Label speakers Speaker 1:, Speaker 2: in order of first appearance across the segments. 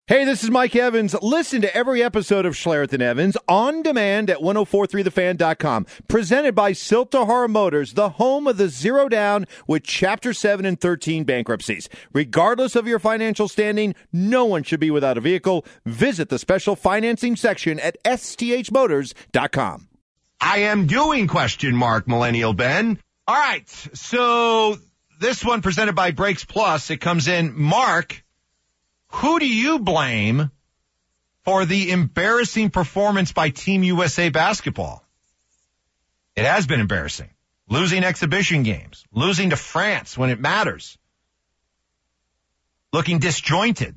Speaker 1: Hey, this is Mike Evans. Listen to every episode of Schlereth and Evans on demand at 1043thefan.com. Presented by Siltahara Motors, the home of the zero down with Chapter 7 and 13 bankruptcies. Regardless of your financial standing, no one should be without a vehicle. Visit the special financing section at sthmotors.com.
Speaker 2: I am doing ? Millennial Ben. All right, so this one presented by Brakes Plus. It comes in, Mark. Who do you blame for the embarrassing performance by Team USA basketball? It has been embarrassing. Losing exhibition games, losing to France when it matters, looking disjointed,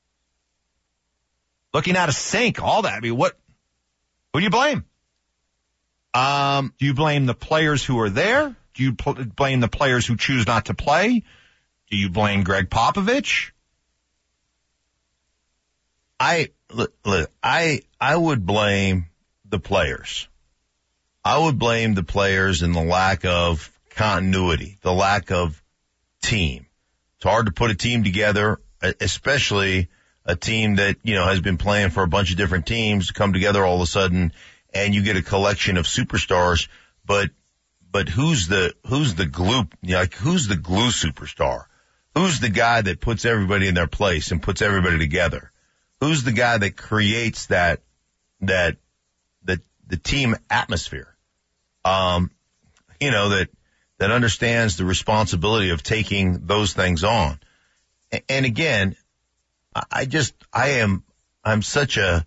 Speaker 2: looking out of sync, all that. I mean, who do you blame? Do you blame the players who are there? Do you blame the players who choose not to play? Do you blame Greg Popovich?
Speaker 3: I would blame the players. I would blame the players in the lack of continuity, the lack of team. It's hard to put a team together, especially a team that, has been playing for a bunch of different teams to come together all of a sudden and you get a collection of superstars, but who's the glue, who's the glue superstar? Who's the guy that puts everybody in their place and puts everybody together? Who's the guy that creates the team atmosphere? That understands the responsibility of taking those things on. And again, I'm just such a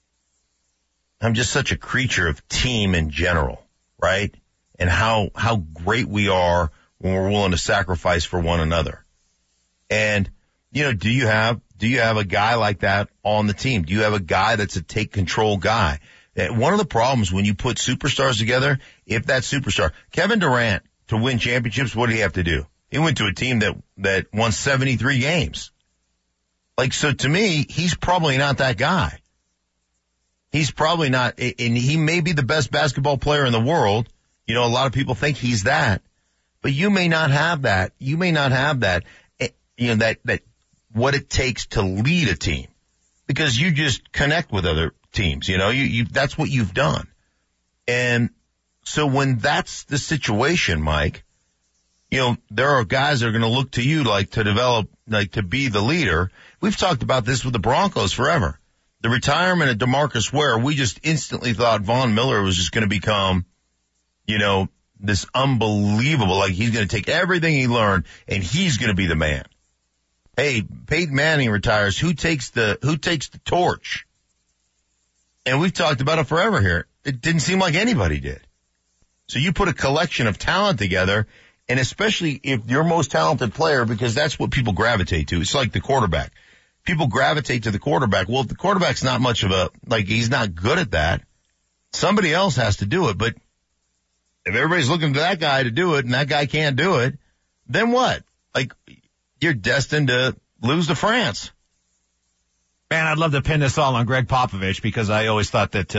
Speaker 3: creature of team in general, right? And how great we are when we're willing to sacrifice for one another. And, do you have a guy like that on the team? Do you have a guy that's a take control guy? One of the problems when you put superstars together, if that superstar, Kevin Durant, to win championships, what did he have to do? He went to a team that won 73 games. So to me, he's probably not that guy. He's probably not, and he may be the best basketball player in the world. A lot of people think he's that, but you may not have that. You may not have that, that what it takes to lead a team, because you just connect with other teams. That's what you've done. And so when that's the situation, Mike, there are guys that are going to look to you to develop, to be the leader. We've talked about this with the Broncos forever. The retirement of DeMarcus Ware, we just instantly thought Von Miller was just going to become, this unbelievable, he's going to take everything he learned and he's going to be the man. Hey, Peyton Manning retires. Who takes the torch? And we've talked about it forever here. It didn't seem like anybody did. So you put a collection of talent together, and especially if your most talented player, because that's what people gravitate to. It's like the quarterback. People gravitate to the quarterback. Well, if the quarterback's not much of he's not good at that, somebody else has to do it. But if everybody's looking to that guy to do it and that guy can't do it, then what? You're destined to lose to France.
Speaker 2: Man, I'd love to pin this all on Greg Popovich, because I always thought that,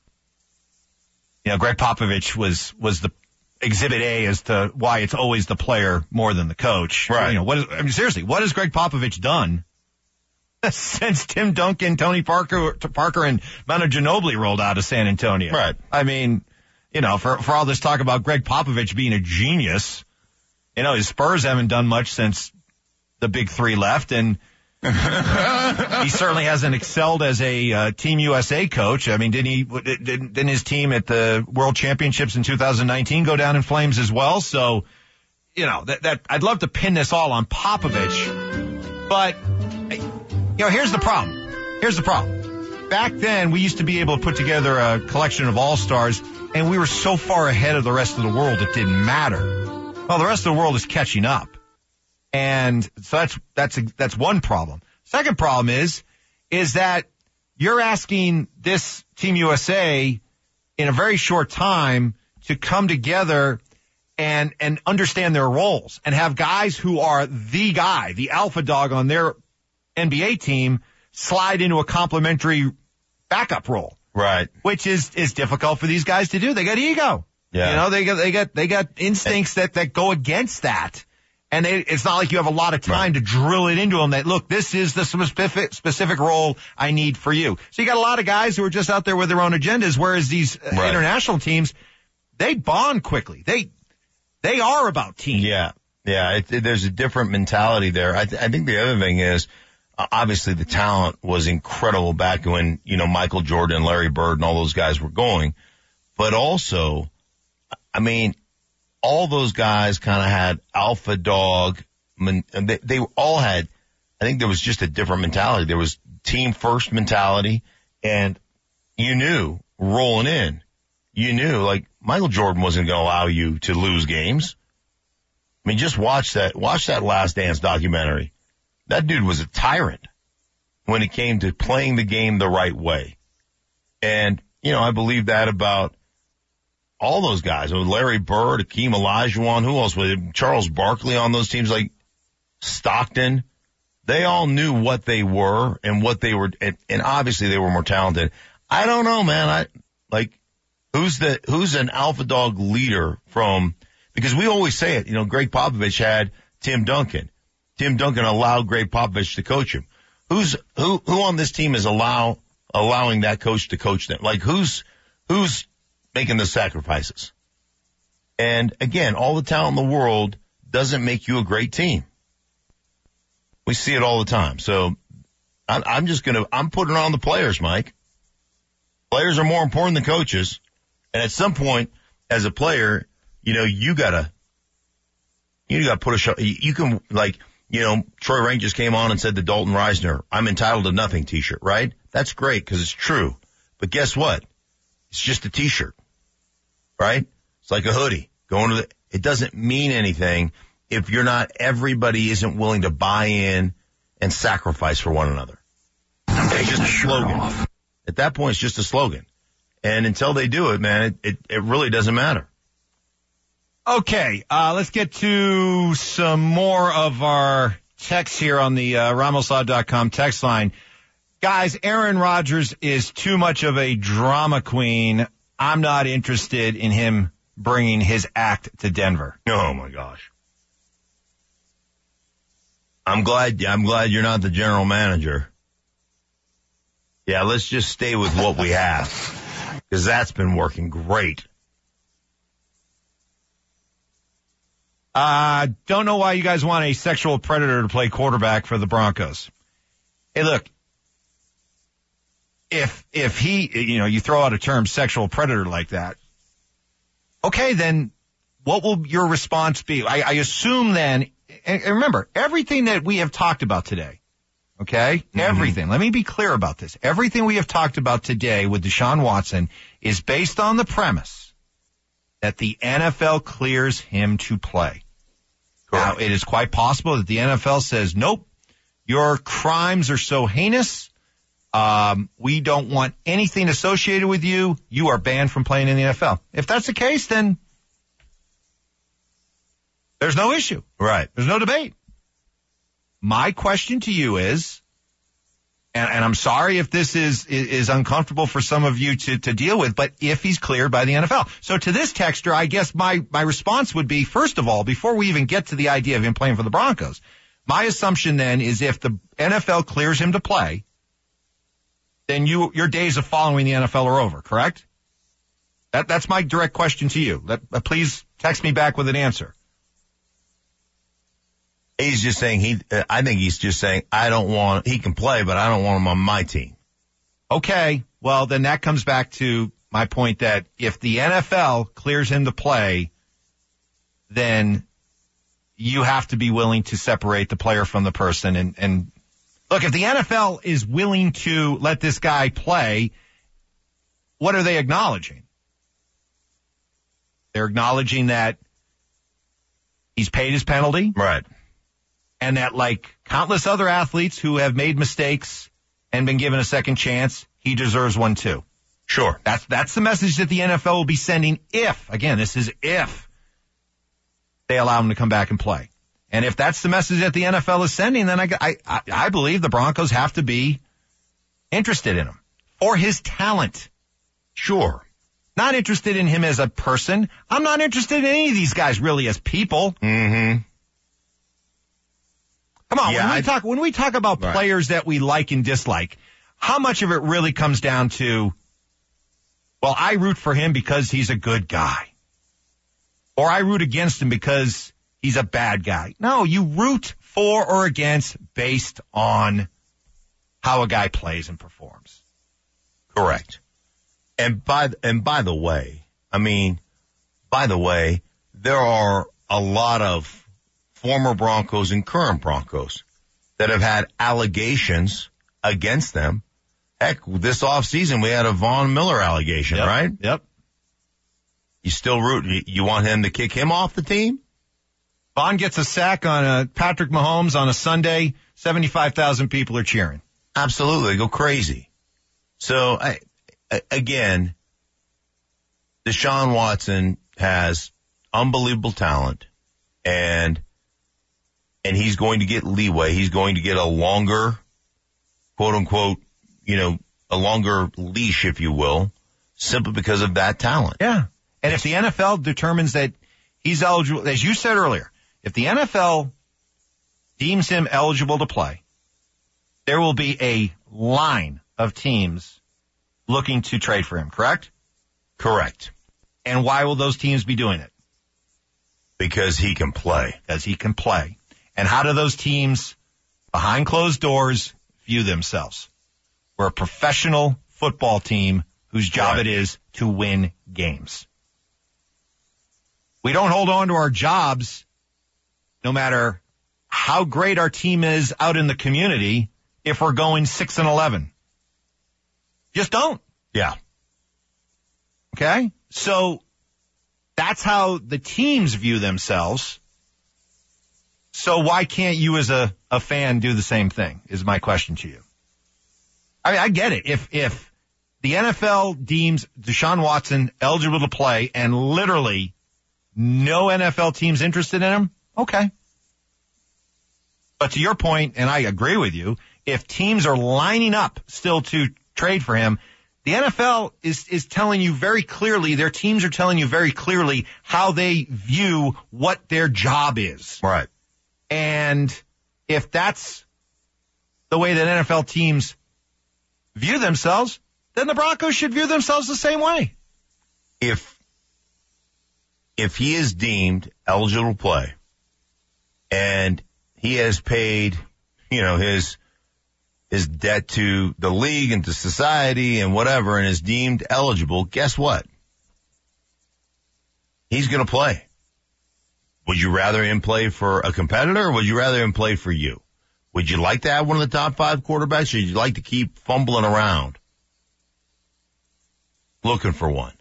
Speaker 2: Greg Popovich was the exhibit A as to why it's always the player more than the coach.
Speaker 3: Right.
Speaker 2: Seriously, what has Greg Popovich done since Tim Duncan, Tony Parker, and Manu Ginobili rolled out of San Antonio?
Speaker 3: Right.
Speaker 2: I mean, for all this talk about Greg Popovich being a genius, his Spurs haven't done much since the big three left, and he certainly hasn't excelled as a Team USA coach. I mean, didn't his team at the World Championships in 2019 go down in flames as well? So, that I'd love to pin this all on Popovich, but here's the problem. Back then, we used to be able to put together a collection of all-stars, and we were so far ahead of the rest of the world it didn't matter. Well, the rest of the world is catching up. And so that's one problem. Second problem is that you're asking this Team USA in a very short time to come together and understand their roles and have guys who are the guy, the alpha dog on their NBA team, slide into a complimentary backup role.
Speaker 3: Right.
Speaker 2: Which is difficult for these guys to do. They got ego.
Speaker 3: Yeah.
Speaker 2: They got instincts that go against that. And it's not like you have a lot of time to drill it into them that, look, this is the specific role I need for you. So you got a lot of guys who are just out there with their own agendas, whereas these international teams, they bond quickly. They are about team.
Speaker 3: Yeah. Yeah. There's a different mentality there. I think the other thing is, obviously the talent was incredible back when, Michael Jordan and Larry Bird and all those guys were going. But also, I mean, all those guys kind of had alpha dog. They all had, I think there was just a different mentality. There was team first mentality, and you knew rolling in, like Michael Jordan wasn't going to allow you to lose games. I mean, just watch that Last Dance documentary. That dude was a tyrant when it came to playing the game the right way. And, I believe that about all those guys. Larry Bird, Hakeem Olajuwon, who else was it? Charles Barkley on those teams, like Stockton. They all knew what they were and what they were, and obviously they were more talented. I don't know, man. Who's an alpha dog leader from, because we always say it, Greg Popovich had Tim Duncan. Tim Duncan allowed Greg Popovich to coach him. Who on this team is allowing that coach to coach them? Like who's making the sacrifices? And again, all the talent in the world doesn't make you a great team. We see it all the time. So I'm putting it on the players, Mike. Players are more important than coaches. And at some point, as a player, you gotta put a show. You can, Troy Rank just came on and said to Dalton Reisner, I'm entitled to nothing t-shirt, right? That's great because it's true. But guess what? It's just a t-shirt, right? It's like a hoodie. It doesn't mean anything if everybody isn't willing to buy in and sacrifice for one another. It's just a slogan. At that point, it's just a slogan. And until they do it, man, it really doesn't matter.
Speaker 2: Okay, let's get to some more of our texts here on the RamosLaw.com text line. Guys, Aaron Rodgers is too much of a drama queen. I'm not interested in him bringing his act to Denver.
Speaker 3: Oh, my gosh. I'm glad you're not the general manager. Yeah, let's just stay with what we have, because that's been working great.
Speaker 2: Don't know why you guys want a sexual predator to play quarterback for the Broncos. Hey, look, if he, you throw out a term sexual predator like that, okay, then what will your response be? I assume then, and remember, everything that we have talked about today, okay? Mm-hmm. Everything. Let me be clear about this. Everything we have talked about today with Deshaun Watson is based on the premise that the NFL clears him to play. Correct. Now, it is quite possible that the NFL says, nope, your crimes are so heinous, we don't want anything associated with you. You are banned from playing in the NFL. If that's the case, then there's no issue.
Speaker 3: Right.
Speaker 2: There's no debate. My question to you is, and I'm sorry if this is uncomfortable for some of you to deal with, but if he's cleared by the NFL. So to this texter, I guess my response would be, first of all, before we even get to the idea of him playing for the Broncos, my assumption then is if the NFL clears him to play, then your days of following the NFL are over, correct? That's my direct question to you. Please text me back with an answer.
Speaker 3: He's just saying I think he's just saying he can play, but I don't want him on my team.
Speaker 2: Okay. Well, then that comes back to my point that if the NFL clears him to play, then you have to be willing to separate the player from the person. And look, if the NFL is willing to let this guy play, what are they acknowledging? They're acknowledging that he's paid his penalty.
Speaker 3: Right.
Speaker 2: And that, like countless other athletes who have made mistakes and been given a second chance, he deserves one too.
Speaker 3: Sure.
Speaker 2: That's the message that the NFL will be sending if they allow him to come back and play. And if that's the message that the NFL is sending, then I believe the Broncos have to be interested in him for his talent.
Speaker 3: Sure.
Speaker 2: Not interested in him as a person. I'm not interested in any of these guys really as people.
Speaker 3: Mm-hmm.
Speaker 2: Come on,
Speaker 3: Yeah,
Speaker 2: when we talk about players that we like and dislike, how much of it really comes down to, well, I root for him because he's a good guy. Or I root against him because he's a bad guy. No, you root for or against based on how a guy plays and performs.
Speaker 3: Correct. And by the way, there are a lot of former Broncos and current Broncos that have had allegations against them. Heck, this offseason we had a Von Miller allegation, right?
Speaker 2: Yep.
Speaker 3: You still root, you want him to kick him off the team?
Speaker 2: Von gets a sack on Patrick Mahomes on a Sunday, 75,000 people are cheering.
Speaker 3: Absolutely, go crazy. So, again, Deshaun Watson has unbelievable talent, and he's going to get leeway. He's going to get a longer, quote unquote, a longer leash, if you will, simply because of that talent.
Speaker 2: Yeah. And if the NFL determines that he's eligible, as you said earlier, if the NFL deems him eligible to play, there will be a line of teams looking to trade for him, correct?
Speaker 3: Correct.
Speaker 2: And why will those teams be doing it?
Speaker 3: Because he can play.
Speaker 2: Because he can play. And how do those teams behind closed doors view themselves? We're a professional football team whose job it is to win games. We don't hold on to our jobs no matter how great our team is out in the community if we're going 6-11. Just don't.
Speaker 3: Yeah.
Speaker 2: Okay? So that's how the teams view themselves. So why can't you as a fan do the same thing is my question to you. I get it. If the NFL deems Deshaun Watson eligible to play and literally no NFL team's interested in him, okay. But to your point, and I agree with you, if teams are lining up still to trade for him, the NFL is telling you very clearly, their teams are telling you very clearly how they view what their job is.
Speaker 3: Right.
Speaker 2: And if that's the way that NFL teams view themselves, then the Broncos should view themselves the same way.
Speaker 3: If he is deemed eligible to play and he has paid, his debt to the league and to society and whatever and is deemed eligible, guess what? He's going to play. Would you rather him play for a competitor or would you rather him play for you? Would you like to have one of the top 5 quarterbacks or would you like to keep fumbling around looking for one?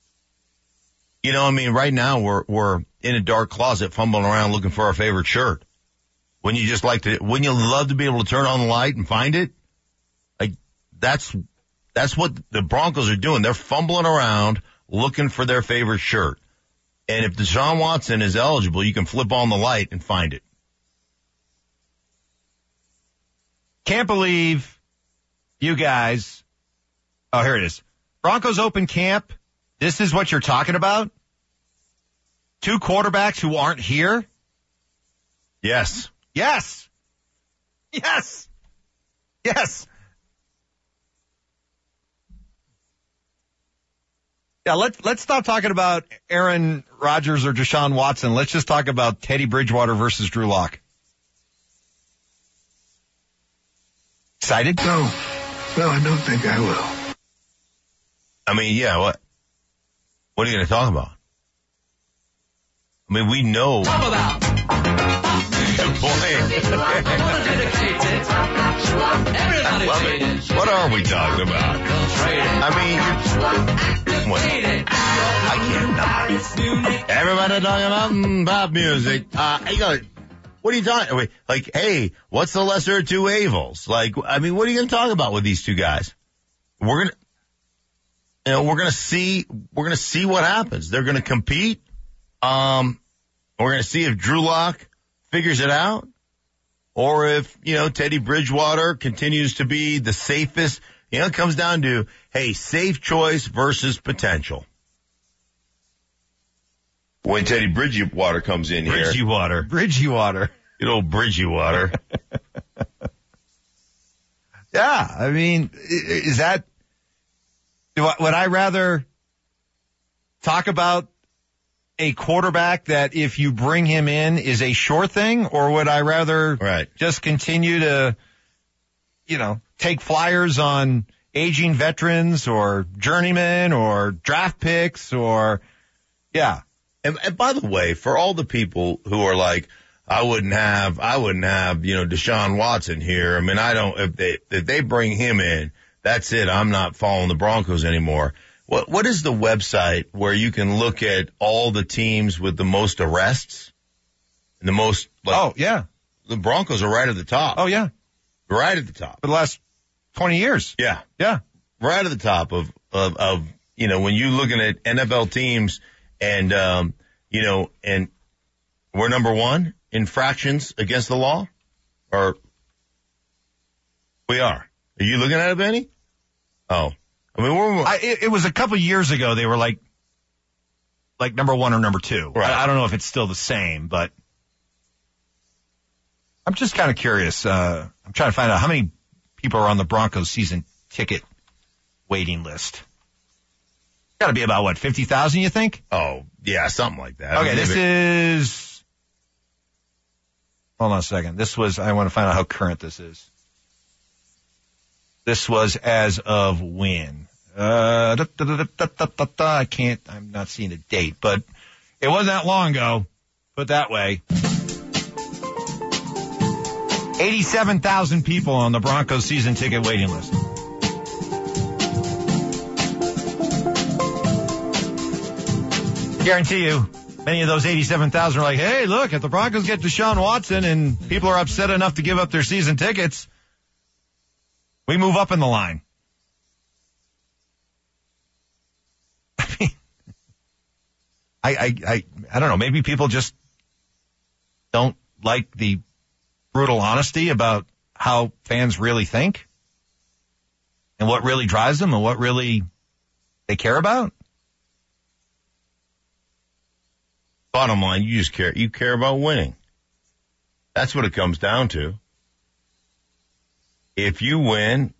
Speaker 3: Right now we're in a dark closet fumbling around looking for our favorite shirt. Wouldn't you love to be able to turn on the light and find it? Like, that's what the Broncos are doing. They're fumbling around looking for their favorite shirt. And if Deshaun Watson is eligible, you can flip on the light and find it.
Speaker 2: Can't believe you guys. Oh, here it is. Broncos open camp. This is what you're talking about? 2 quarterbacks who aren't here?
Speaker 3: Yes.
Speaker 2: Yes. Yes. Yes. Yeah, let's stop talking about Aaron Rodgers or Deshaun Watson. Let's just talk about Teddy Bridgewater versus Drew Lock. Excited?
Speaker 4: No, I don't think I will.
Speaker 3: What are you going to talk about? We know.
Speaker 5: Talk about.
Speaker 3: What are we talking about? I can't. Everybody talking about pop music. What are you talking? Like, hey, what's the lesser of two evils? Like, what are you going to talk about with these two guys? We're going to see what happens. They're going to compete. We're going to see if Drew Lock figures it out or if, Teddy Bridgewater continues to be the safest. It comes down to, hey, safe choice versus potential. When Teddy Bridgewater comes in here.
Speaker 2: Bridgewater.
Speaker 3: Good old Bridgewater.
Speaker 2: Yeah, I mean, is that, would I rather talk about a quarterback that if you bring him in is a sure thing, or would I rather just continue to, take flyers on aging veterans or journeymen or draft picks or, yeah.
Speaker 3: And by the way, for all the people who are like, I wouldn't have, Deshaun Watson here. I mean, if they bring him in, that's it. I'm not following the Broncos anymore. What is the website where you can look at all the teams with the most arrests and the most,
Speaker 2: the
Speaker 3: Broncos are right at the top.
Speaker 2: Oh, yeah.
Speaker 3: Right at the top.
Speaker 2: For the last 20 years.
Speaker 3: Yeah.
Speaker 2: Yeah.
Speaker 3: Right at the top of, when you're looking at NFL teams and, and we're number one. Infractions against the law? Or we are. Are you looking at it, Benny? Oh. I mean,
Speaker 2: it was a couple years ago. They were like number one or number two.
Speaker 3: Right.
Speaker 2: I don't know if it's still the same, but I'm just kind of curious. I'm trying to find out how many people are on the Broncos season ticket waiting list. Got to be about, 50,000, you think?
Speaker 3: Oh, yeah, something like that.
Speaker 2: Okay, this is... Hold on a second. I want to find out how current this is. This was as of when? I'm not seeing the date, but it wasn't that long ago. Put it that way. 87,000 people on the Broncos season ticket waiting list. Guarantee you, many of those 87,000 are like, hey, look, if the Broncos get Deshaun Watson and people are upset enough to give up their season tickets, we move up in the line. I don't know. Maybe people just don't like the brutal honesty about how fans really think and what really drives them and what really they care about.
Speaker 3: Bottom line, you just care. You care about winning. That's what it comes down to. If you win,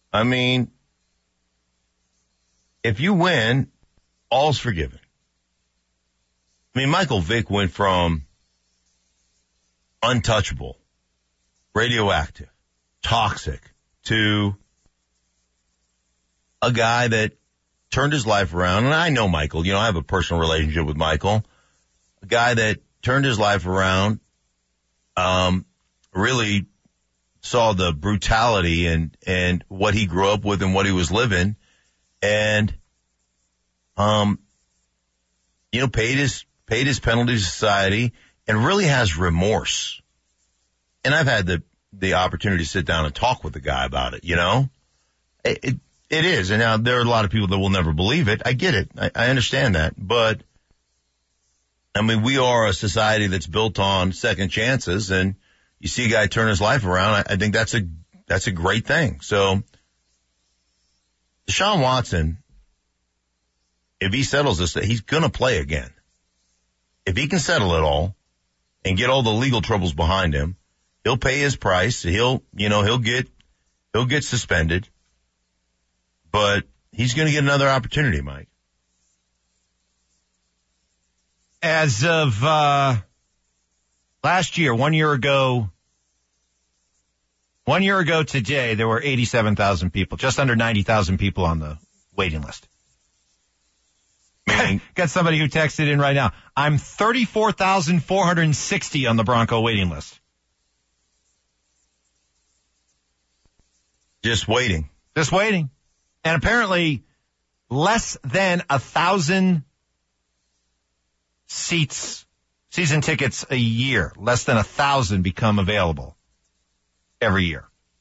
Speaker 3: all's forgiven. Michael Vick went from untouchable, radioactive, toxic, to a guy that turned his life around. And I know Michael. I have a personal relationship with Michael. A guy that turned his life around, really saw the brutality and what he grew up with and what he was living, and paid his penalty to society and really has remorse. And I've had the opportunity to sit down and talk with the guy about it. It is. And now there are a lot of people that will never believe it. I get it. I understand that, but we are a society that's built on second chances, and you see a guy turn his life around. I think that's a great thing. So Deshaun Watson, if he settles this, he's going to play again. If he can settle it all and get all the legal troubles behind him, he'll pay his price. He'll get suspended, but he's going to get another opportunity, Mike.
Speaker 2: As of last year, 1 year ago today, there were 87,000 people, just under 90,000 people on the waiting list. Got somebody who texted in right now. I'm 34,460 on the Bronco waiting list.
Speaker 3: Just waiting.
Speaker 2: And apparently less than 1,000 season tickets a year. Less than 1,000 become available every year.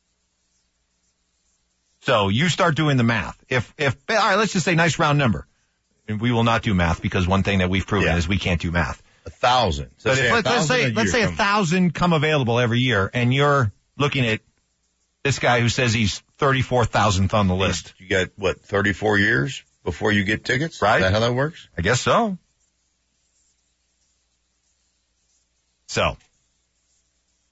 Speaker 2: So you start doing the math. If all right, let's just say nice round number. And we will not do math because one thing that we've proven is we can't do math.
Speaker 3: 1,000. So
Speaker 2: but let's say 1,000 come available every year, and you're looking at this guy who says he's 34,000th on the list.
Speaker 3: You got 34 years before you get tickets?
Speaker 2: Right?
Speaker 3: Is that how that works?
Speaker 2: I guess so. So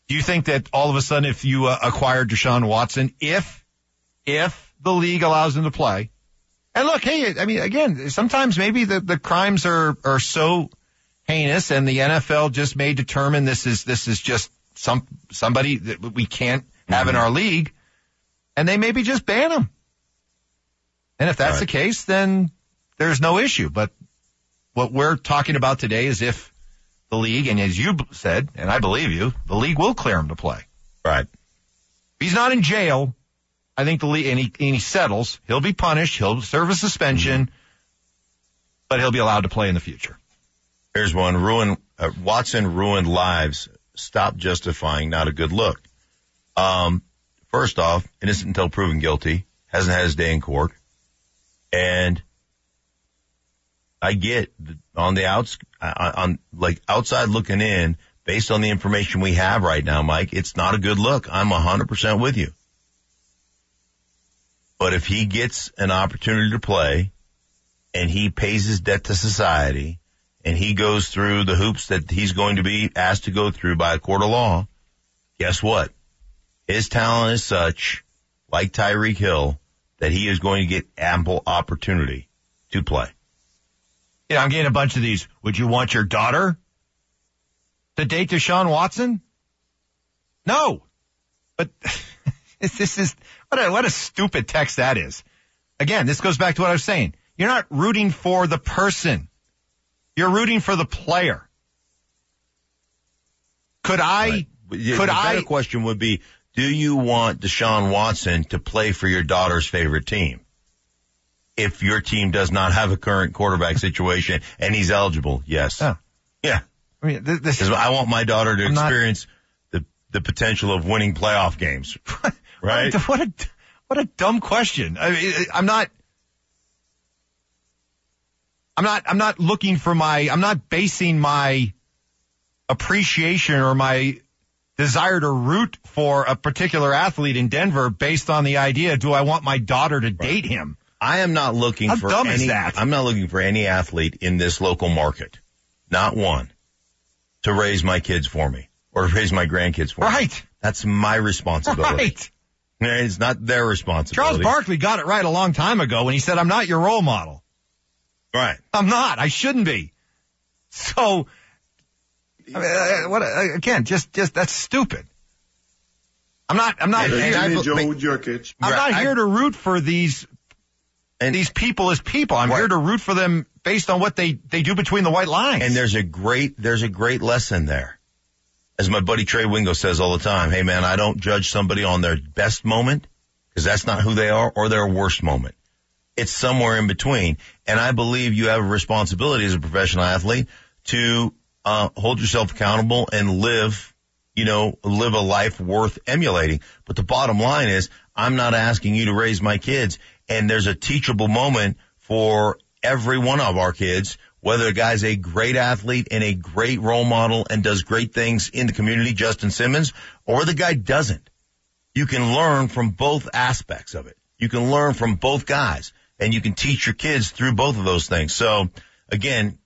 Speaker 2: Do you think that all of a sudden if you acquire Deshaun Watson, if the league allows him to play, and look, hey, I mean, again, sometimes maybe the crimes are so heinous and the NFL just may determine this is just somebody that we can't have in our league, and they maybe just ban him. And if that's the case, then there's no issue. But what we're talking about today is if the league, and as you said, and I believe you, the league will clear him to play.
Speaker 3: Right.
Speaker 2: If he's not in jail, I think the league, and he settles, he'll be punished, he'll serve a suspension, but he'll be allowed to play in the future.
Speaker 3: Here's one. Watson ruined lives. Stop justifying not a good look. First off, innocent until proven guilty. Hasn't had his day in court. And I get on the outside looking in, based on the information we have right now, Mike, it's not a good look. I'm 100% with you. But if he gets an opportunity to play and he pays his debt to society and he goes through the hoops that he's going to be asked to go through by a court of law, guess what? His talent is such, like Tyreek Hill, that he is going to get ample opportunity to play.
Speaker 2: Yeah, I'm getting a bunch of these. Would you want your daughter to date Deshaun Watson? No. But this is, what a stupid text that is. Again, this goes back to what I was saying. You're not rooting for the person. You're rooting for the player. The better question would be, do you want Deshaun Watson to play for your daughter's favorite team? If your team does not have a current quarterback situation and he's eligible, yes. Oh.
Speaker 3: Yeah.
Speaker 2: I mean,
Speaker 3: I want my daughter to experience the potential of winning playoff games. Right?
Speaker 2: What a dumb question. I mean, I'm not looking for I'm not basing my appreciation or my desire to root for a particular athlete in Denver based on the idea, do I want my daughter to date him?
Speaker 3: I am not looking
Speaker 2: I'm not
Speaker 3: looking for any athlete in this local market. Not one. To raise my kids for me or raise my grandkids for me.
Speaker 2: Right.
Speaker 3: That's my responsibility.
Speaker 2: Right.
Speaker 3: It's not their responsibility.
Speaker 2: Charles Barkley got it right a long time ago when he said, I'm not your role model.
Speaker 3: Right.
Speaker 2: I'm not. I shouldn't be. So, that's stupid. I'm not here to root for these people as people. I'm here to root for them based on what they do between the white lines.
Speaker 3: And there's a great lesson there. As my buddy Trey Wingo says all the time, hey man, I don't judge somebody on their best moment because that's not who they are, or their worst moment. It's somewhere in between. And I believe you have a responsibility as a professional athlete to hold yourself accountable and live a life worth emulating. But the bottom line is, I'm not asking you to raise my kids. And there's a teachable moment for every one of our kids, whether the guy's a great athlete and a great role model and does great things in the community, Justin Simmons, or the guy doesn't. You can learn from both aspects of it. You can learn from both guys, and you can teach your kids through both of those things. So, again,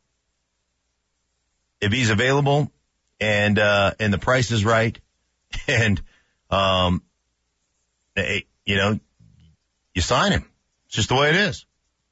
Speaker 3: if he's available and the price is right, and you sign him. It's just the way it is.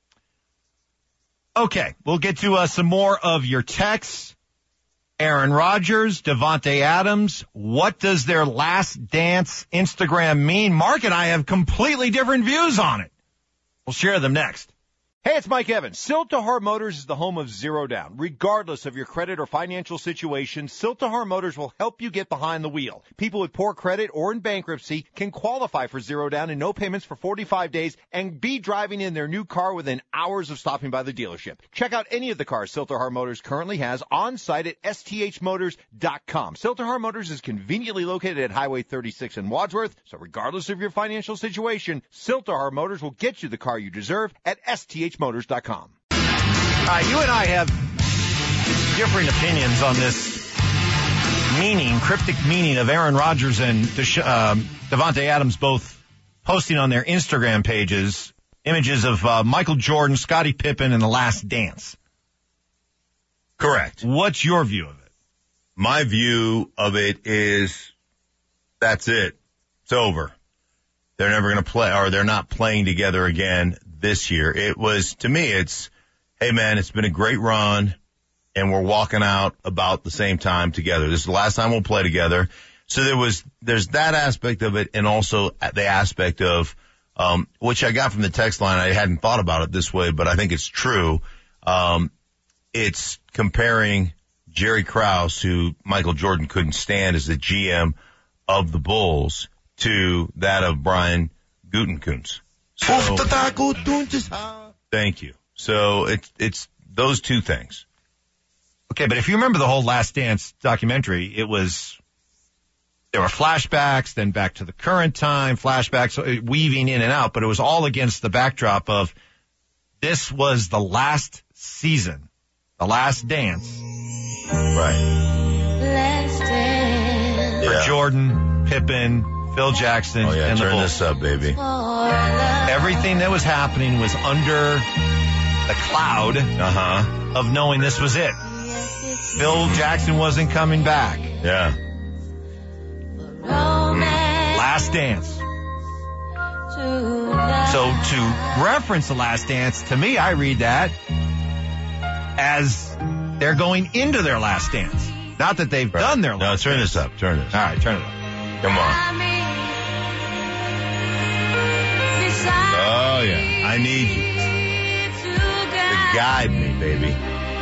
Speaker 2: Okay, we'll get to some more of your texts. Aaron Rodgers, Davante Adams, what does their last dance Instagram mean? Mark and I have completely different views on it. We'll share them next.
Speaker 1: Hey, it's Mike Evans. Sill-ToHar Motors is the home of Zero Down. Regardless of your credit or financial situation, Sill-ToHar Motors will help you get behind the wheel. People with poor credit or in bankruptcy can qualify for Zero Down and no payments for 45 days and be driving in their new car within hours of stopping by the dealership. Check out any of the cars Sill-ToHar Motors currently has on site at sthmotors.com. Sill-ToHar Motors is conveniently located at Highway 36 in Wadsworth, so regardless of your financial situation, Sill-ToHar Motors will get you the car you deserve at sthmotors.com.
Speaker 2: You and I have differing opinions on this cryptic meaning of Aaron Rodgers and Davante Adams both posting on their Instagram pages images of Michael Jordan, Scottie Pippen, and The Last Dance.
Speaker 3: Correct.
Speaker 2: What's your view of it?
Speaker 3: My view of it is That's it. It's over. They're never going to play, or they're not playing together again this year. It was, to me, it's, hey man, it's been a great run and we're walking out about the same time together. This is the last time we'll play together. So there's that aspect of it, and also the aspect of, which I got from the text line. I hadn't thought about it this way, but I think it's true. It's comparing Jerry Krause, who Michael Jordan couldn't stand as the GM of the Bulls, to that of Brian Gutekunst. So, thank you. So it's those two things.
Speaker 2: Okay, but if you remember the whole Last Dance documentary, there were flashbacks, then back to the current time, flashbacks, weaving in and out, but it was all against the backdrop of this was the last season, the last dance.
Speaker 3: Right.
Speaker 2: For Jordan, Pippen, Phil Jackson, and the Bulls.
Speaker 3: Turn this up, baby.
Speaker 2: Everything that was happening was under the cloud of knowing this was it. Phil Jackson wasn't coming back.
Speaker 3: Yeah.
Speaker 2: Last Dance. So to reference the Last Dance, to me, I read that as they're going into their last dance. Not that they've done their last dance.
Speaker 3: No, turn this up. Turn this.
Speaker 2: All right, turn it up.
Speaker 3: Come on. Oh, yeah. I need you to guide me, baby.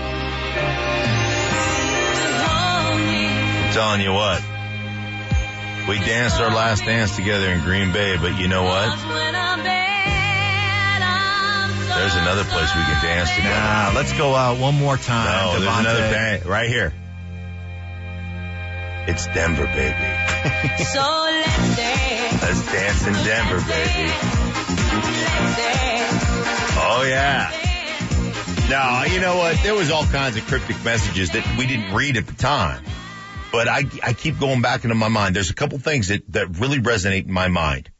Speaker 3: I'm telling you what. We danced our last dance together in Green Bay, but you know what? There's another place we can dance together.
Speaker 2: Nah, let's go out one more time.
Speaker 3: No, there's another band right here. It's Denver, baby.
Speaker 5: So let's dance.
Speaker 3: Let's dance in Denver, baby. Oh, yeah. Now, you know what? There was all kinds of cryptic messages that we didn't read at the time. But I keep going back into my mind. There's a couple things that really resonate in my mind.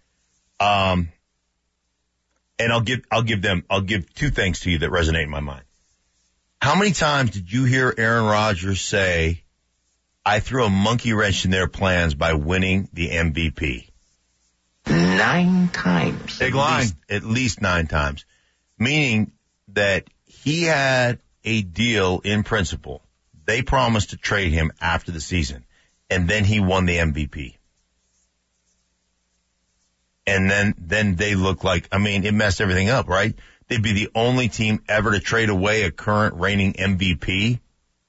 Speaker 3: And I'll give two things to you that resonate in my mind. How many times did you hear Aaron Rodgers say, I threw a monkey wrench in their plans by winning the MVP?
Speaker 4: 9 times.
Speaker 2: Big line.
Speaker 3: At least 9 times. Meaning that he had a deal in principle. They promised to trade him after the season. And then he won the MVP. And then they look like, it messed everything up, right? They'd be the only team ever to trade away a current reigning MVP.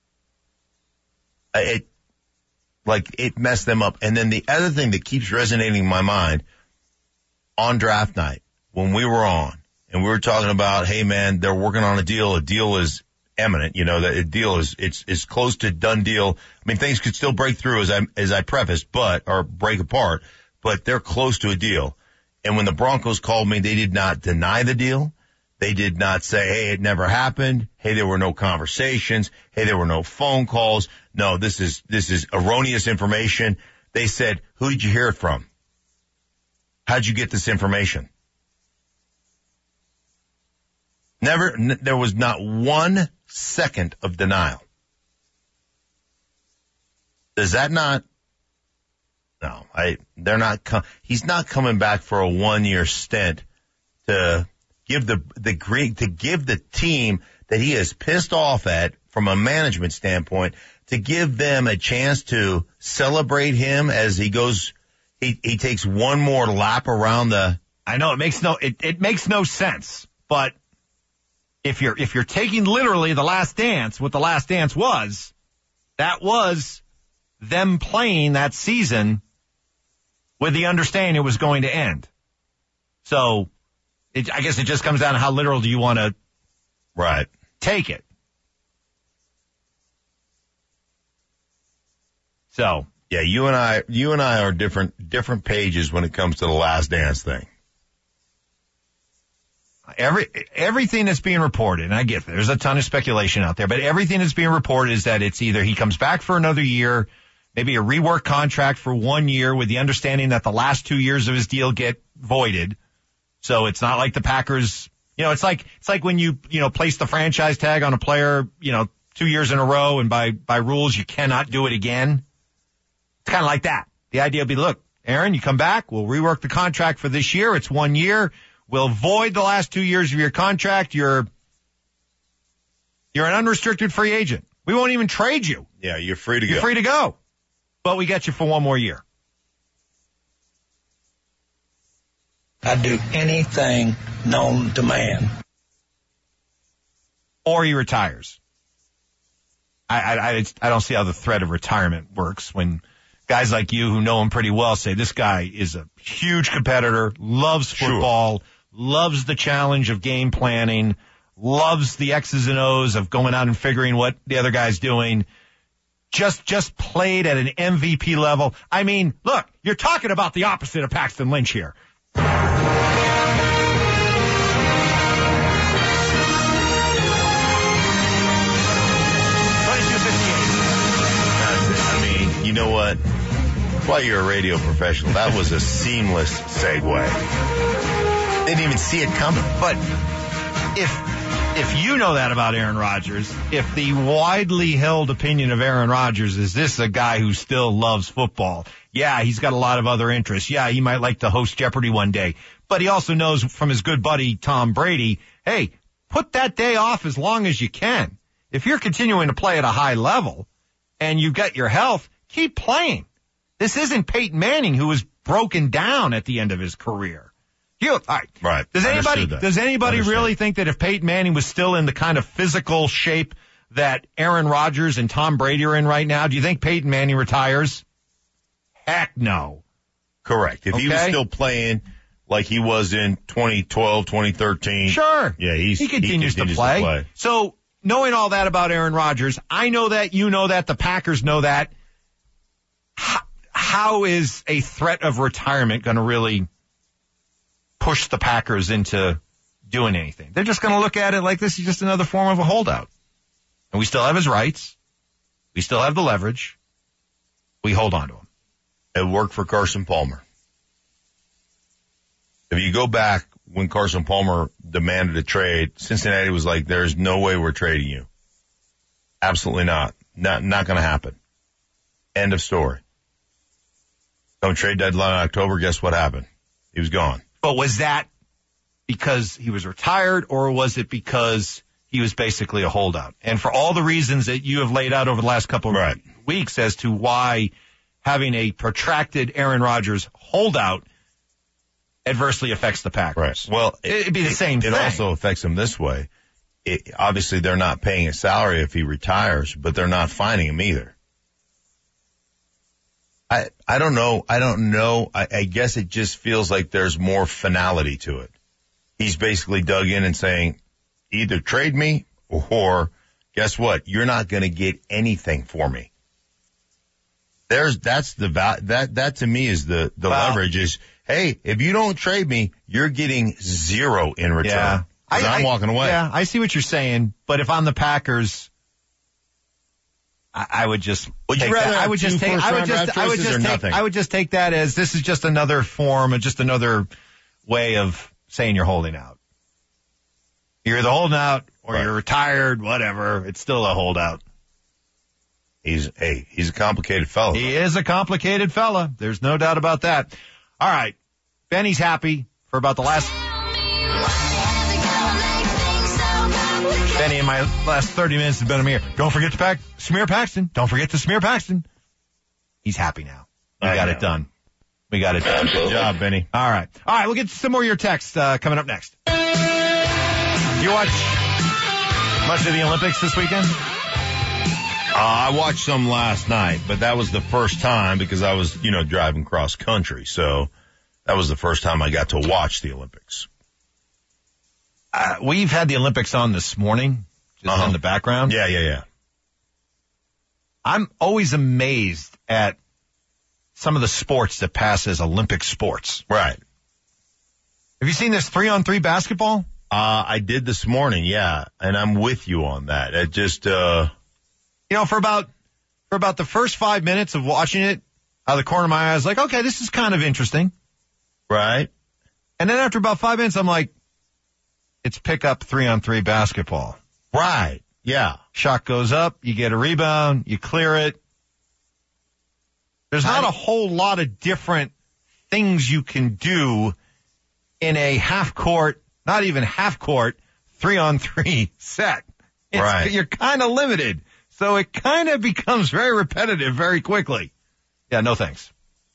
Speaker 3: It messed them up. And then the other thing that keeps resonating in my mind, on draft night, when we were on, and we were talking about, hey man, they're working on a deal. A deal is imminent. You know, that a deal is close to done deal. Things could still break through as I prefaced, or break apart, but they're close to a deal. And when the Broncos called me, they did not deny the deal. They did not say, hey, it never happened. Hey, there were no conversations. Hey, there were no phone calls. No, this is erroneous information. They said, who did you hear it from? How'd you get this information? There was not 1 second of denial. Does that not? No, he's not coming back for a 1-year stint to give the team that he is pissed off at from a management standpoint, to give them a chance to celebrate him as he goes, he takes one more lap around the.
Speaker 2: I know it makes no sense, but if you're taking literally the Last Dance, what the Last Dance was, that was them playing that season with the understanding it was going to end. So I guess it just comes down to how literal do you want to take it. So
Speaker 3: yeah, you and I are different pages when it comes to the Last Dance thing.
Speaker 2: Everything that's being reported, and I get there's a ton of speculation out there, but everything that's being reported is that it's either he comes back for another year, maybe a rework contract for 1 year with the understanding that the last 2 years of his deal get voided. So it's not like the Packers, it's like when you place the franchise tag on a player, 2 years in a row, and by rules you cannot do it again. It's kind of like that. The idea would be, look, Aaron, you come back. We'll rework the contract for this year. It's 1 year. We'll void the last 2 years of your contract. You're an unrestricted free agent. We won't even trade you.
Speaker 3: Yeah, you're free to go.
Speaker 2: You're free to go. But we get you for 1 more year.
Speaker 6: I'd do anything known to man.
Speaker 2: Or he retires. I don't see how the threat of retirement works when guys like you who know him pretty well say this guy is a huge competitor, loves football, loves the challenge of game planning, loves the X's and O's of going out and figuring what the other guy's doing. Just played at an MVP level. I mean, look, you're talking about the opposite of Paxton Lynch here.
Speaker 3: You know what? Well, you're a radio professional. That was a seamless segue. Didn't even see it coming.
Speaker 2: But if you know that about Aaron Rodgers, if the widely held opinion of Aaron Rodgers is this a guy who still loves football, yeah, he's got a lot of other interests. Yeah, he might like to host Jeopardy one day. But he also knows from his good buddy Tom Brady, hey, put that day off as long as you can. If you're continuing to play at a high level and you've got your health, keep playing. This isn't Peyton Manning, who was broken down at the end of his career. All right. Does anybody really think that if Peyton Manning was still in the kind of physical shape that Aaron Rodgers and Tom Brady are in right now, do you think Peyton Manning retires? Heck no.
Speaker 3: Correct. If he was still playing like he was in 2012, 2013.
Speaker 2: Sure.
Speaker 3: Yeah,
Speaker 2: he continues to play. So knowing all that about Aaron Rodgers, I know that, you know that, the Packers know that. How is a threat of retirement going to really push the Packers into doing anything? They're just going to look at it like this is just another form of a holdout. And we still have his rights. We still have the leverage. We hold on to him.
Speaker 3: It worked for Carson Palmer. If you go back when Carson Palmer demanded a trade, Cincinnati was like, there's no way we're trading you. Absolutely not. Not going to happen. End of story. Come trade deadline in October, guess what happened? He was gone.
Speaker 2: But was that because he was retired, or was it because he was basically a holdout? And for all the reasons that you have laid out over the last couple of weeks as to why having a protracted Aaron Rodgers holdout adversely affects the Packers.
Speaker 3: Right. Well,
Speaker 2: it'd be the same thing.
Speaker 3: It also affects him this way. Obviously, they're not paying a salary if he retires, but they're not fining him either. I don't know. I guess it just feels like there's more finality to it. He's basically dug in and saying, either trade me or guess what? You're not going to get anything for me. That to me is the leverage is, hey, if you don't trade me, you're getting zero in return.
Speaker 2: Yeah.
Speaker 3: I'm walking away.
Speaker 2: Yeah, I see what you're saying, but if I'm the Packers, I would just take that. I would just take that as this is just another form and just another way of saying you're holding out. You're either holding out or you're retired, whatever. It's still a holdout.
Speaker 3: He's a complicated fella.
Speaker 2: He is a complicated fella. There's no doubt about that. All right. Benny's happy for about the last Benny, in my last 30 minutes has been a mirror. Don't forget to smear Paxton. Don't forget to smear Paxton. He's happy now. We got it done. Good
Speaker 3: job, Benny.
Speaker 2: All right. We'll get to some more of your texts coming up next. You watch much of the Olympics this weekend?
Speaker 3: I watched some last night, but that was the first time because I was, driving cross country. So that was the first time I got to watch the Olympics.
Speaker 2: We've had the Olympics on this morning, just in the background.
Speaker 3: Yeah.
Speaker 2: I'm always amazed at some of the sports that pass as Olympic sports.
Speaker 3: Right.
Speaker 2: Have you seen this 3-on-3 basketball?
Speaker 3: I did this morning, yeah, and I'm with you on that. It just,
Speaker 2: for about the first 5 minutes of watching it, out of the corner of my eye, I was like, okay, this is kind of interesting.
Speaker 3: Right.
Speaker 2: And then after about 5 minutes, I'm like, it's pick-up 3-on-3 basketball.
Speaker 3: Right. Yeah.
Speaker 2: Shot goes up, you get a rebound, you clear it. There's not a whole lot of different things you can do in a half-court, not even half-court, 3-on-3 set.
Speaker 3: Right.
Speaker 2: You're kind of limited. So it kind of becomes very repetitive very quickly. Yeah, no thanks.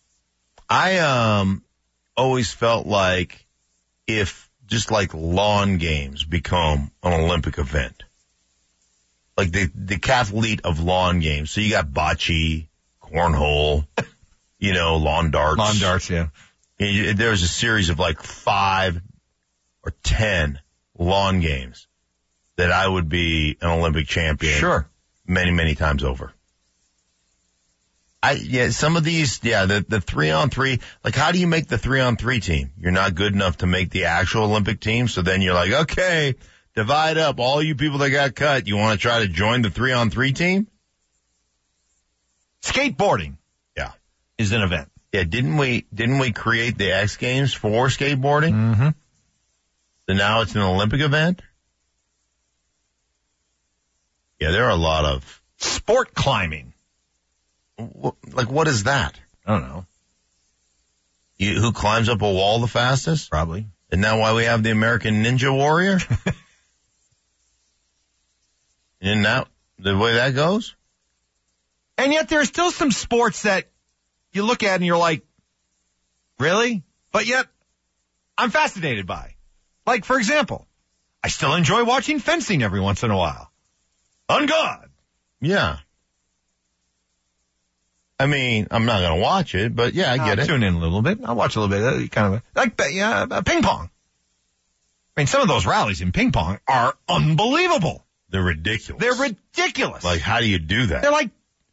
Speaker 3: I always felt like if just like lawn games become an Olympic event, like the decathlete of lawn games. So you got bocce, cornhole, lawn darts.
Speaker 2: Lawn darts, yeah.
Speaker 3: There's a series of like 5 or 10 lawn games that I would be an Olympic champion.
Speaker 2: Sure.
Speaker 3: Many, many times over. Some of these, the 3-on-3, like how do you make the 3-on-3 team? You're not good enough to make the actual Olympic team, so then you're like, okay, divide up. All you people that got cut, you want to try to join the 3-on-3 team?
Speaker 2: Skateboarding.
Speaker 3: Yeah.
Speaker 2: Is an event.
Speaker 3: Yeah, didn't we create the X Games for skateboarding?
Speaker 2: Mm-hmm.
Speaker 3: So now it's an Olympic event? Yeah, there are a lot of...
Speaker 2: Sport climbing.
Speaker 3: Like, what is that?
Speaker 2: I don't know.
Speaker 3: Who climbs up a wall the fastest?
Speaker 2: Probably.
Speaker 3: Isn't that why we have the American Ninja Warrior? Isn't that the way that goes?
Speaker 2: And yet there are still some sports that you look at and you're like, really? But yet I'm fascinated by. Like, for example, I still enjoy watching fencing every once in a while. On God.
Speaker 3: Yeah. I mean, I'm not going to watch it, but yeah, I get it.
Speaker 2: Tune in a little bit. I'll watch a little bit. Kind of like ping pong. I mean, some of those rallies in ping pong are unbelievable.
Speaker 3: They're ridiculous.
Speaker 2: They're ridiculous.
Speaker 3: Like, how do you do that?
Speaker 2: They're like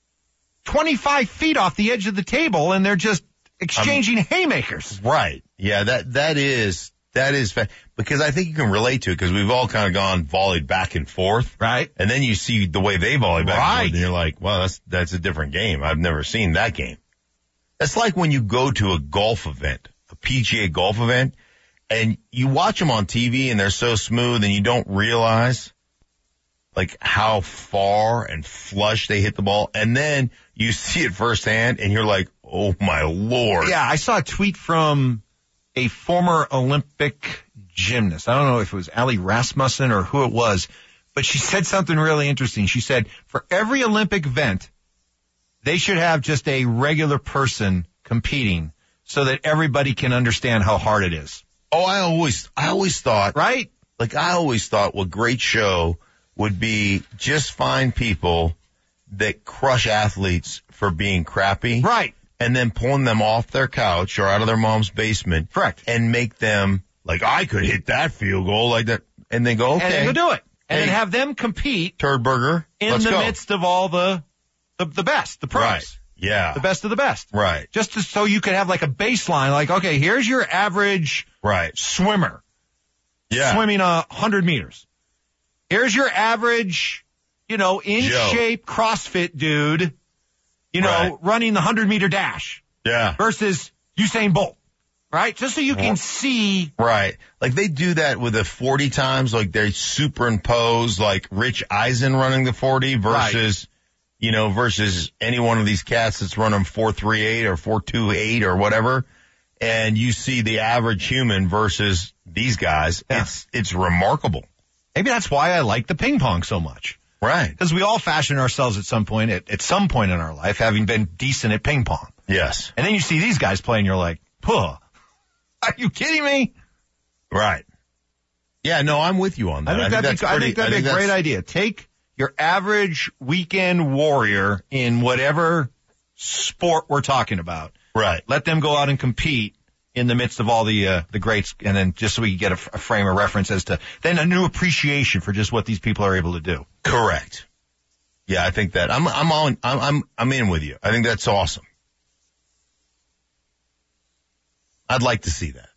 Speaker 2: 25 feet off the edge of the table, and they're just exchanging haymakers.
Speaker 3: Right. Yeah, that is because I think you can relate to it because we've all kind of gone volleyed back and forth.
Speaker 2: Right.
Speaker 3: And then you see the way they volley back and
Speaker 2: Right.
Speaker 3: forth, and you're like, well, that's a different game. I've never seen that game. That's like when you go to a golf event, a PGA golf event, and you watch them on TV and they're so smooth and you don't realize like how far and flush they hit the ball. And then you see it firsthand and you're like, oh my Lord.
Speaker 2: Yeah, I saw a tweet from a former Olympic gymnast. I don't know if it was Ali Rasmussen or who it was, but she said something really interesting. She said, for every Olympic event, they should have just a regular person competing so that everybody can understand how hard it is.
Speaker 3: Oh, I always thought,
Speaker 2: right?
Speaker 3: Like I always thought what great show would be just find people that crush athletes for being crappy.
Speaker 2: Right.
Speaker 3: And then pulling them off their couch or out of their mom's basement.
Speaker 2: Correct.
Speaker 3: And make them like, I could hit that field goal like that. And then go, okay.
Speaker 2: And then go do it. And
Speaker 3: hey,
Speaker 2: then have them compete.
Speaker 3: Turd burger.
Speaker 2: In
Speaker 3: Let's
Speaker 2: the
Speaker 3: go.
Speaker 2: midst of all the best, the pros.
Speaker 3: Right. Yeah.
Speaker 2: The best of the best.
Speaker 3: Right.
Speaker 2: Just so you can have like a baseline, like, okay, here's your average swimmer.
Speaker 3: Yeah.
Speaker 2: Swimming 100 meters. Here's your average, in shape CrossFit dude, running the 100-meter dash.
Speaker 3: Yeah.
Speaker 2: Versus Usain Bolt. Right? Just so you can see.
Speaker 3: Right. Like they do that with the 40 times, like they superimpose like Rich Eisen running the 40 versus, versus any one of these cats that's running 4.38 or 4.28 or whatever. And you see the average human versus these guys. Yeah. It's remarkable.
Speaker 2: Maybe that's why I like the ping pong so much.
Speaker 3: Right.
Speaker 2: Because we all fashion ourselves at some point in our life, having been decent at ping pong.
Speaker 3: Yes.
Speaker 2: And then you see these guys play and you're like, are you kidding me?
Speaker 3: Right. Yeah, no, I'm with you on that.
Speaker 2: I think that'd be a great idea. Take your average weekend warrior in whatever sport we're talking about.
Speaker 3: Right.
Speaker 2: Let them go out and compete in the midst of all the greats, and then just so we can get a frame of reference as to then a new appreciation for just what these people are able to do.
Speaker 3: Correct. Yeah, I think that I'm in with you. I think that's awesome. I'd like to see that.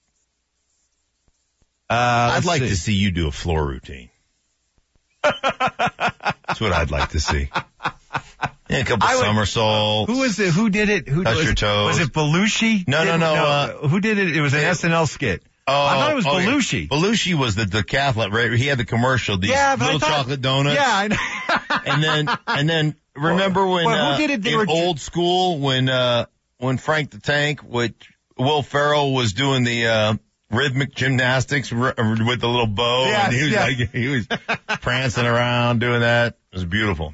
Speaker 3: I'd like to see you do a floor routine. That's what I'd like to see. Yeah, a couple somersaults.
Speaker 2: Who was it? Who did it?
Speaker 3: Touch your toes.
Speaker 2: Was it Belushi?
Speaker 3: No.
Speaker 2: Who did it? It was an SNL skit. I thought it was Belushi.
Speaker 3: Yeah. Belushi was the decathlete, right? He had the commercial, these little chocolate donuts.
Speaker 2: Yeah, I know.
Speaker 3: and then remember when
Speaker 2: who did it?
Speaker 3: Old School when Frank the Tank Will Ferrell was doing the rhythmic gymnastics with the little bow,
Speaker 2: Yes,
Speaker 3: and
Speaker 2: yes.
Speaker 3: he was prancing around doing that. It was beautiful.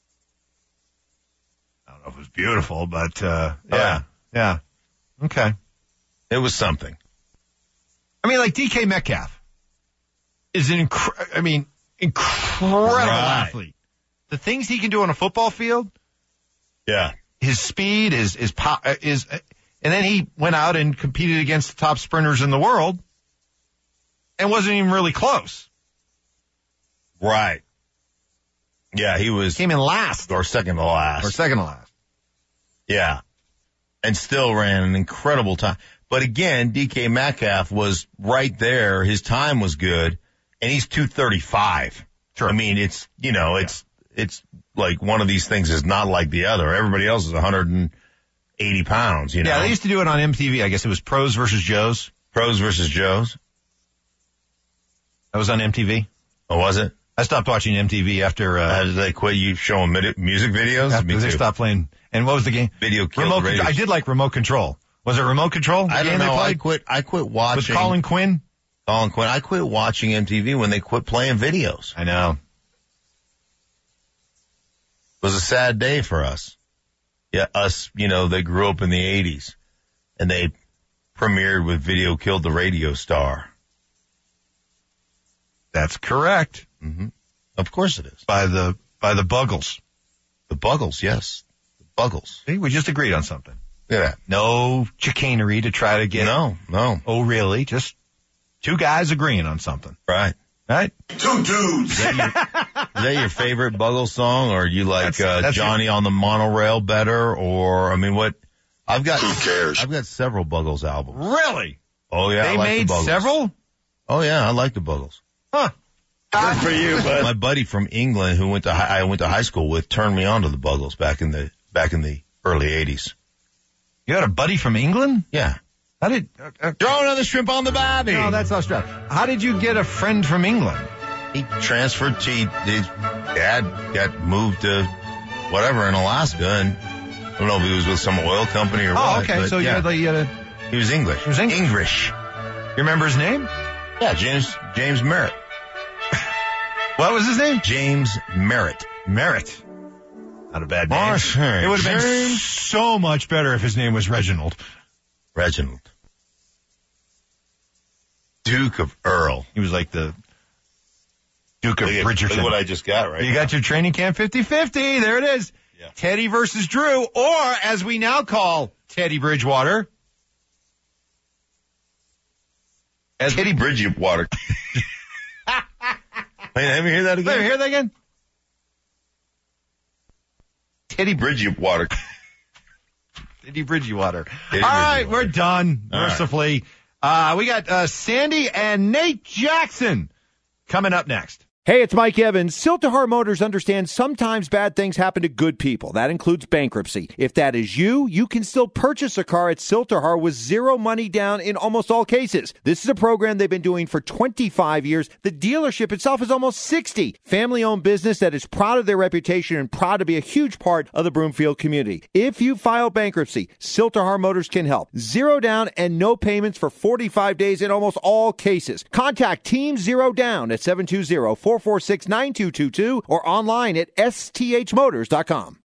Speaker 2: I don't know if it was beautiful, but
Speaker 3: yeah.
Speaker 2: yeah. Okay.
Speaker 3: It was something.
Speaker 2: I mean, like DK Metcalf is an incredible athlete. The things he can do on a football field,
Speaker 3: Yeah.
Speaker 2: his speed, his and then he went out and competed against the top sprinters in the world and wasn't even really close.
Speaker 3: Right. Yeah, he was
Speaker 2: Came in last
Speaker 3: or second to last.
Speaker 2: or second to last.
Speaker 3: Yeah. And still ran an incredible time. But again, DK Metcalf was right there. His time was good, and he's 235.
Speaker 2: Sure.
Speaker 3: I mean, it's like one of these things is not like the other. Everybody else is 180 pounds, you know.
Speaker 2: Yeah, they used to do it on MTV. I guess it was Pros versus Joes.
Speaker 3: Pros versus Joes.
Speaker 2: That was on MTV.
Speaker 3: Oh, was it?
Speaker 2: I stopped watching MTV after
Speaker 3: Did they quit you showing music videos?
Speaker 2: after
Speaker 3: Me
Speaker 2: they
Speaker 3: too.
Speaker 2: stopped playing. And what was the game?
Speaker 3: Video killed the radio.
Speaker 2: I did like Remote Control. Was it Remote Control? The
Speaker 3: I don't
Speaker 2: game they
Speaker 3: know. I
Speaker 2: played?
Speaker 3: quit watching.
Speaker 2: With Colin Quinn?
Speaker 3: Colin Quinn. I quit watching MTV when they quit playing videos.
Speaker 2: I know.
Speaker 3: It was a sad day for us. Yeah, us, they grew up in the 80s and they premiered with Video Killed the Radio Star.
Speaker 2: That's correct.
Speaker 3: Mm-hmm. Of course it is.
Speaker 2: By the Buggles.
Speaker 3: The Buggles, yes. The Buggles.
Speaker 2: See, we just agreed on something.
Speaker 3: Look at
Speaker 2: No chicanery to try to get.
Speaker 3: that. No.
Speaker 2: Oh, really? Just two guys agreeing on something.
Speaker 3: Right.
Speaker 2: Right?
Speaker 4: Two dudes.
Speaker 3: Is that your favorite Buggles song, or you like
Speaker 2: That's
Speaker 3: Johnny on the Monorail better, or, what?
Speaker 4: Who cares?
Speaker 3: I've got several Buggles albums.
Speaker 2: Really?
Speaker 3: Oh, yeah, I
Speaker 2: They
Speaker 3: like
Speaker 2: made
Speaker 3: the Buggles.
Speaker 2: several?
Speaker 3: Oh, yeah, I like the Buggles.
Speaker 2: Huh.
Speaker 4: Good for you, bud.
Speaker 3: My buddy from England who I went to high school with turned me on to the Buggles back in the early 80s.
Speaker 2: You had a buddy from England?
Speaker 3: Yeah.
Speaker 2: How did...
Speaker 3: Throw another shrimp on the barbie.
Speaker 2: No, that's Australia. How did you get a friend from England?
Speaker 3: He transferred to, his dad got moved to whatever in Alaska, and I don't know if he was with some oil company or what.
Speaker 2: Oh, okay.
Speaker 3: but
Speaker 2: So
Speaker 3: yeah,
Speaker 2: you had a...
Speaker 3: he was English.
Speaker 2: He was English. You remember his name?
Speaker 3: Yeah, James Merritt.
Speaker 2: What was his name?
Speaker 3: James Merritt.
Speaker 2: Merritt. Not a bad name.
Speaker 3: Awesome.
Speaker 2: It would have been
Speaker 3: James.
Speaker 2: so much better if his name was Reginald.
Speaker 3: Reginald. Duke of Earl.
Speaker 2: He was like the Duke of
Speaker 3: Look
Speaker 2: Bridgerton.
Speaker 3: at what I just got right
Speaker 2: You got your training camp 50-50. There it is.
Speaker 3: Yeah.
Speaker 2: Teddy versus Drew, or as we now call Teddy Bridgewater.
Speaker 3: Teddy Bridgewater. Wait, let me hear that again.
Speaker 2: Let me hear that again.
Speaker 3: Teddy Bridgewater.
Speaker 2: Teddy Bridgewater.
Speaker 3: Teddy
Speaker 2: All right,
Speaker 3: Bridgewater.
Speaker 2: we're done,
Speaker 3: All right.
Speaker 2: mercifully. We got Sandy and Nate Jackson coming up next.
Speaker 1: Hey, it's Mike Evans. Siltahar Motors understands sometimes bad things happen to good people. That includes bankruptcy. If that is you, you can still purchase a car at Siltahar with zero money down in almost all cases. This is a program they've been doing for 25 years. The dealership itself is almost 60. Family-owned business that is proud of their reputation and proud to be a huge part of the Broomfield community. If you file bankruptcy, Siltahar Motors can help. Zero down and no payments for 45 days in almost all cases. Contact Team Zero Down at 720-446-9222 or online at sthmotors.com.